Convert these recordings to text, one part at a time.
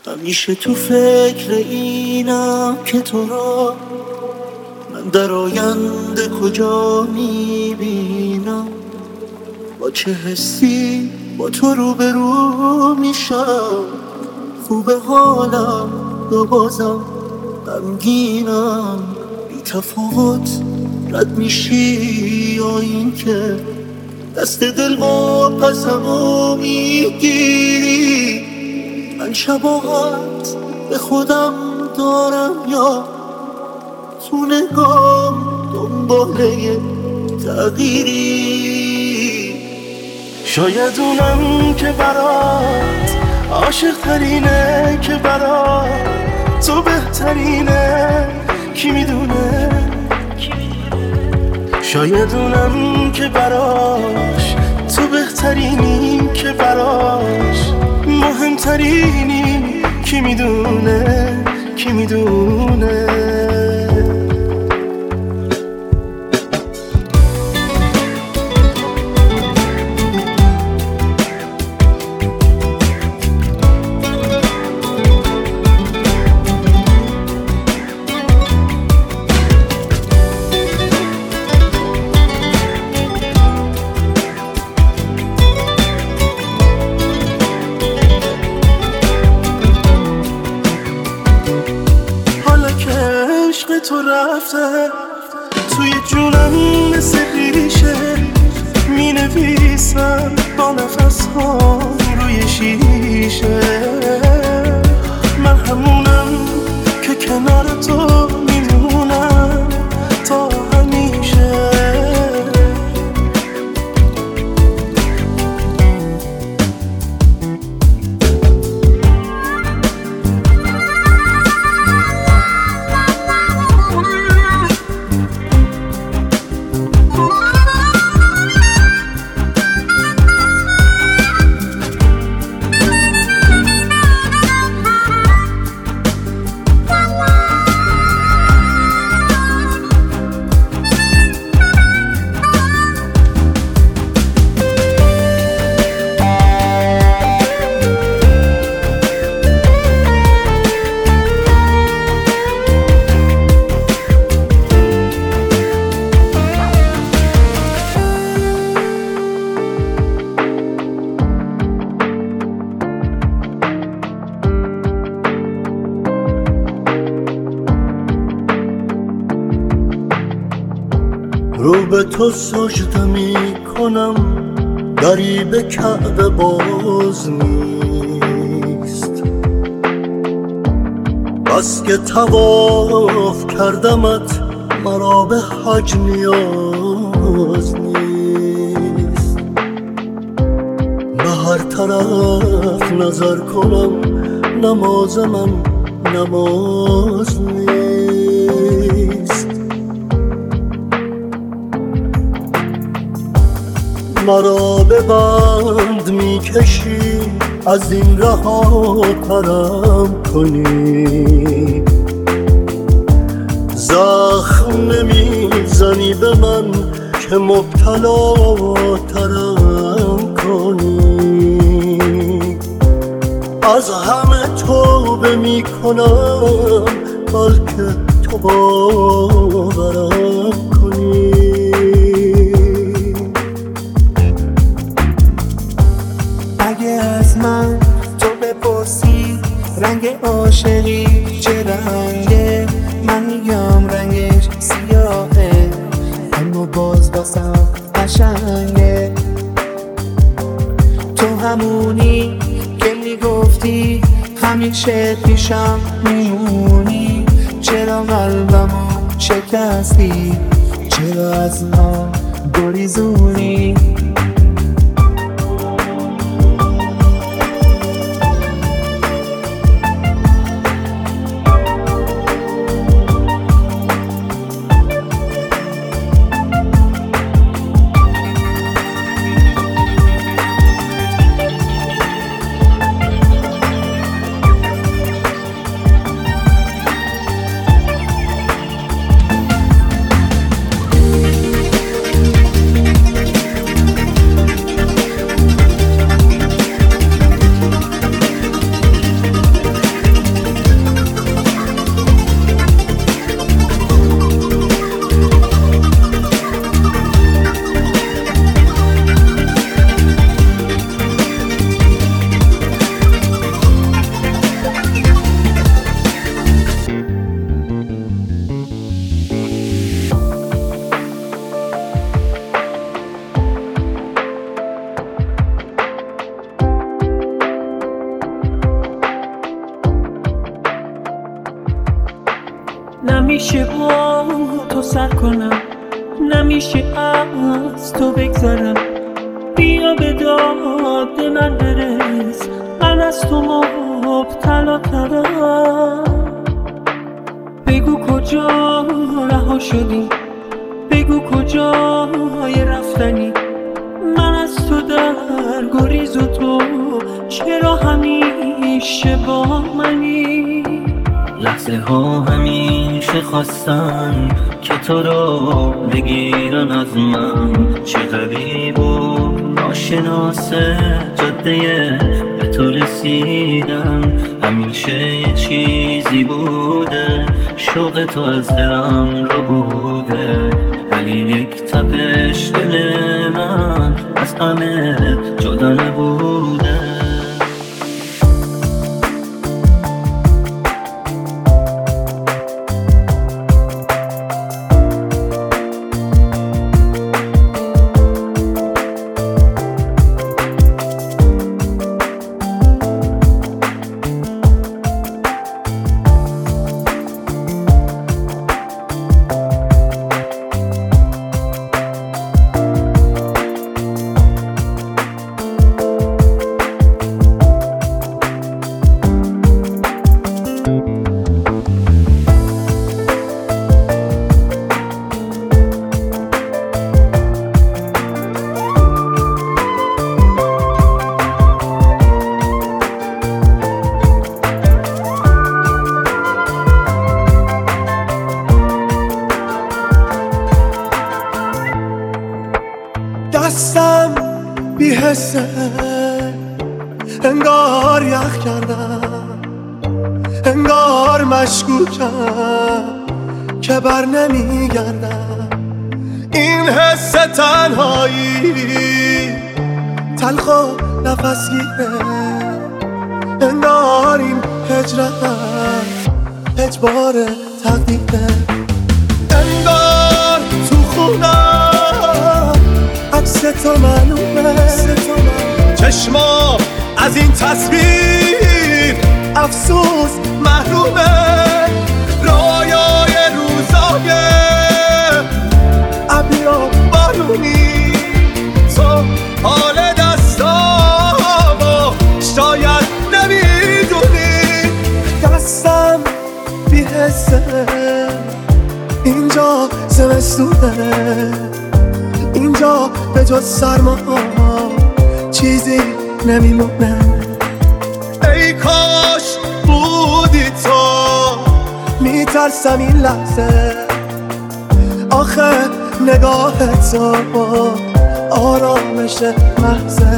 همیشه تو فکر اینم که تو را من در آینده کجا میبینم، با چه حسی با تو روبرو میشم. خوبه حالم یا بازم غمگینم، بی تفاوت رد میشی یا این که دست دل واپسمو میگیری. من شباهت به خودم دارم یا تو نگام دنباله تغییری؟ شاید اونم که برات عاشق ترینه، که برات تو بهترینه، کی میدونه. شاید اونم که براش تو بهترینی، که براش مهمترینی، کی میدونه، کی میدونه. تو رفته توی جونم مثل ریشه، می نویسم با نفس ها روی شیشه. من همونم که کنار تو میمونم تا همیشه. رو به تو سجده می کنم، دری به کعبه باز نیست. بس که طواف کردمت مرا به حج نیاز نیست. به هر طرف نظر کنم نماز من نماز نیست. مرا به بند میکشی از این رها ترم کنی. زخم نمیزنی به من که مبتلا ترم کنی. از همه توبه میکنم بلکه تو باورم کنی. اگه از من تو بپرسی رنگ عاشقی چه رنگه، من میگم رنگش سیاهه، اما باز واسم قشنگه. تو همونی که میگفتی همیشه پیشم میمونی. چرا قلبمو شکستی، چرا از من گریزونی؟ نمیشه با تو سر کنم، نمیشه از تو بگذرم. بیا به داد من برس، من از تو مبتلا ترم. بگو کجا رها شدی، بگو کجای رفتنی. من از تو در گریز و تو چرا همیشه با منی؟ لحظه ها همیشه خواستن که تو رو بگیرن از من. چه غریب و ناشناس جاده به تو رسیدم. همیشه یه چیزی بوده شوق تو از دلم رو بوده، ولی یک تپش دل من از همه جدا نبوده. دستم بی حسه، انگار یخ کردم، انگار مشکوکم که بر نمیگردم. این حس تنهایی تلخ و نفس گیره، انگار این هجرت اجبار تقدیره. انگار تو خونم عکس تو معلومه، چشمام از این تصویر افسوس محرومه. رویای روزای ابری و بارونی، تو حال دستامو شاید نمیدونی. دستم بی حسه، اینجا زمستونه، اینجا به جز سرما چیزی نمیمونه. ای کاش بودی تو، میترسم این لحظه، آخه نگاه تو آرامش محضه.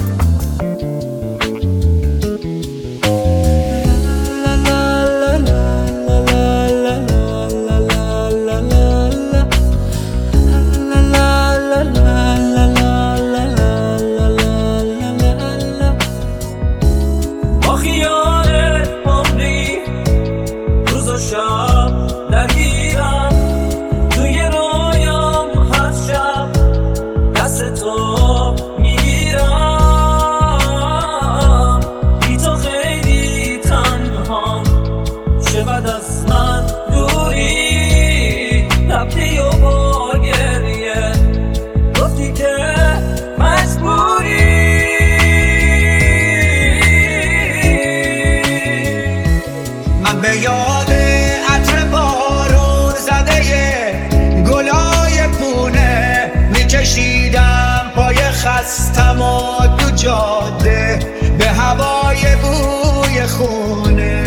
به یاد عطر بارون زده گلای پونه میکشیدم پای خستم و دو جاده به هوای بوی خونه.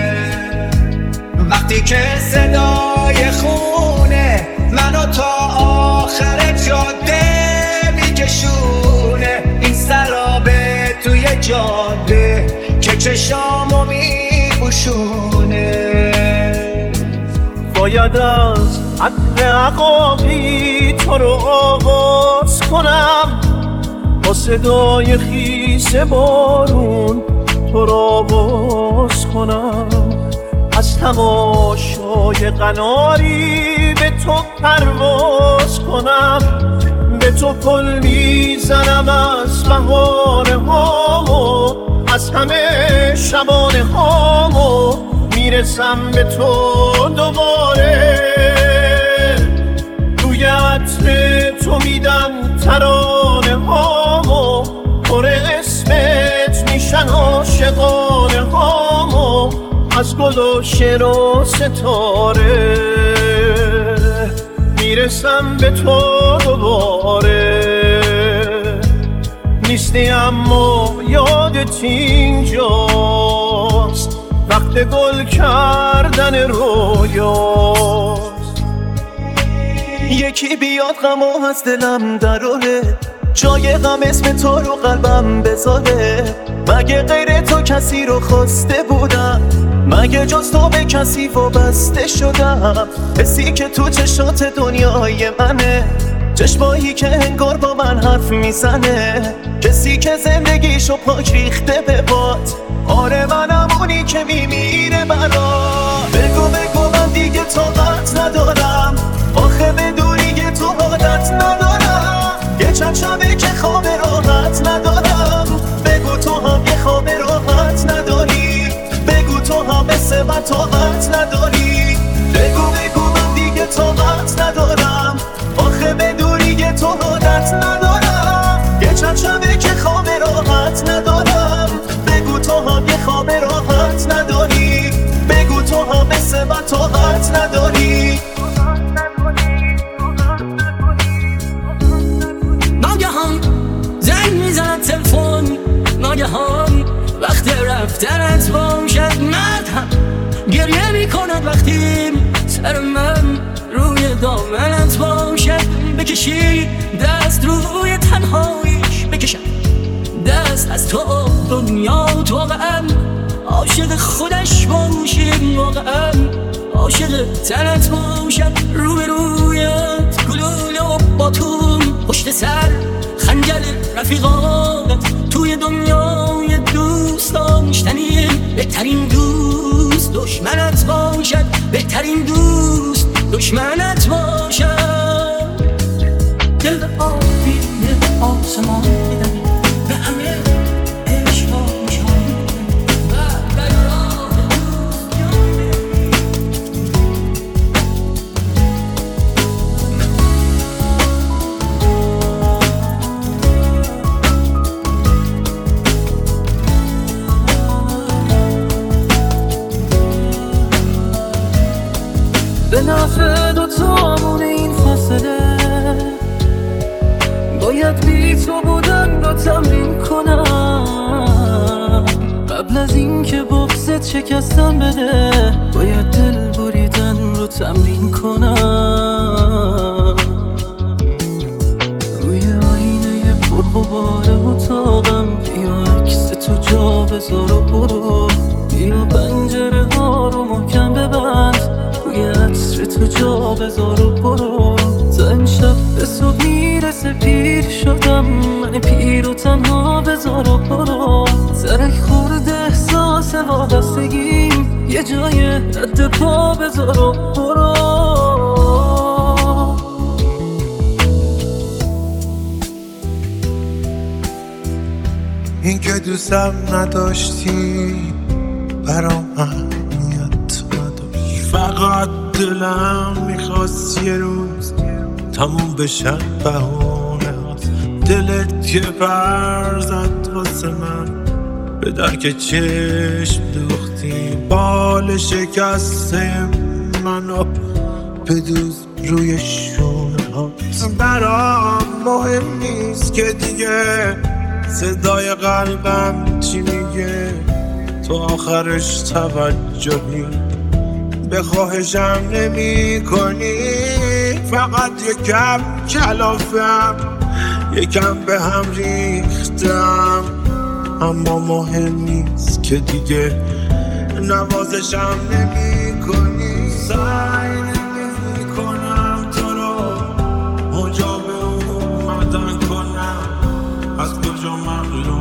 وقتی که صدای خونه منو تا آخر جاده میکشونه، این سرابه توی جاده که چشامو میپوشونه. باید از عطر عقاقی تو رو آغاز کنم، با صدای خیس بارون تو رو آواز کنم. از تماشای قناری به تو پرواز کنم، به تو پل میزنم از بهانه هامو، از همه شبانه هامو میرسم به تو دوباره، روی عطر تو میدم ترانه هامو، پر اسمت میشن عاشقانه هامو، از گل و شعر و ستاره میرسم به تو دوباره. نیستی اما یادت اینجاست، وقت گل کردن رویاست. یکی بیاد غمو از دلم دراره، جای غم اسم تو رو قلبم بذاره. مگه غیر تو کسی رو خواسته بودم؟ مگه جز تو به کسی وابسته شدم؟ حسی که تو چشات دنیای منه، چشمایی که انگار با من حرف میزنه، کسی که زندگیشو پاک ریخته به باد. آره منم اونی که میمیره برات. بگو بگو من دیگه طاقت ندارم، آخه بدونی که تو عادت ندارم. یه چند شبه که خواب راحت ندارم، بگو تو هم یه خواب راحت نداری، بگو تو هم مثل من طاقت نداری. بگو بگو من دیگه طاقت ندارم، آخه بدونی که تو عادت ندارم. یه چند شبه که خواب راحت ندارم، بگو تو هم یه خواب راحت نداری، بگو تو هم مثل من طاقت نداری. ناگهان زنگ میزند تلفن، ناگهان وقت رفتنت باشد. مردم گریه میکند وقتی سر من روی دامنت باشد. بکشی دست روی تنهاییش، بکشم دست از تو دنیا تو واقعا عاشق خودش باشیم، واقعا عاشق تنت باشد. روبرویت گلوله و باتون، پشت سر خنجر رفیقانت، توی دنیای دوست داشتنی بهترین دوست دشمنت باشد، بهترین دوست دشمنت باشد. دل به آبی دل آسمان میدم، به همه عشق ها نشان میدم، بر راه دوست جان به نفع دوتامون این فاصله، باید بی تو بودن رو تمرین کنم. قبل از این که بغضت شکستن بده، باید دل بریدن رو تمرین کنم. روی آینه پرغبار اتاقم بیا عکس تو جا بذار و برو، بیا پنجره ها رو محکم ببند، روی عطر تو جا بذار و برو. تا امشب به صبح میرسه پیر شدم، من پیر و تنها بذار و برو. سرک خورده احساس وابستگیم، یه جای رد پا بذار و برو. این که دوستم نداشتی برام اهمیت نداشت، فقط دلم میخواست یه روز تموم بشن بهونه هاست. دلت که پر زد واسه من، به درک چشم دوختی، بال شکسته منو بدوز روی شونه هاست. برام مهم نیست که دیگه صدای قلبم چی میگه، تو آخرش توجهی به خواهشم نمی کنی. فقط یکم کلافم، یکم به هم ریختم، اما مهم نیست که دیگه نوازشم نمی کنی. سعی نمی کنم تو رو مجاب اومدن کنم، از کجا معلوم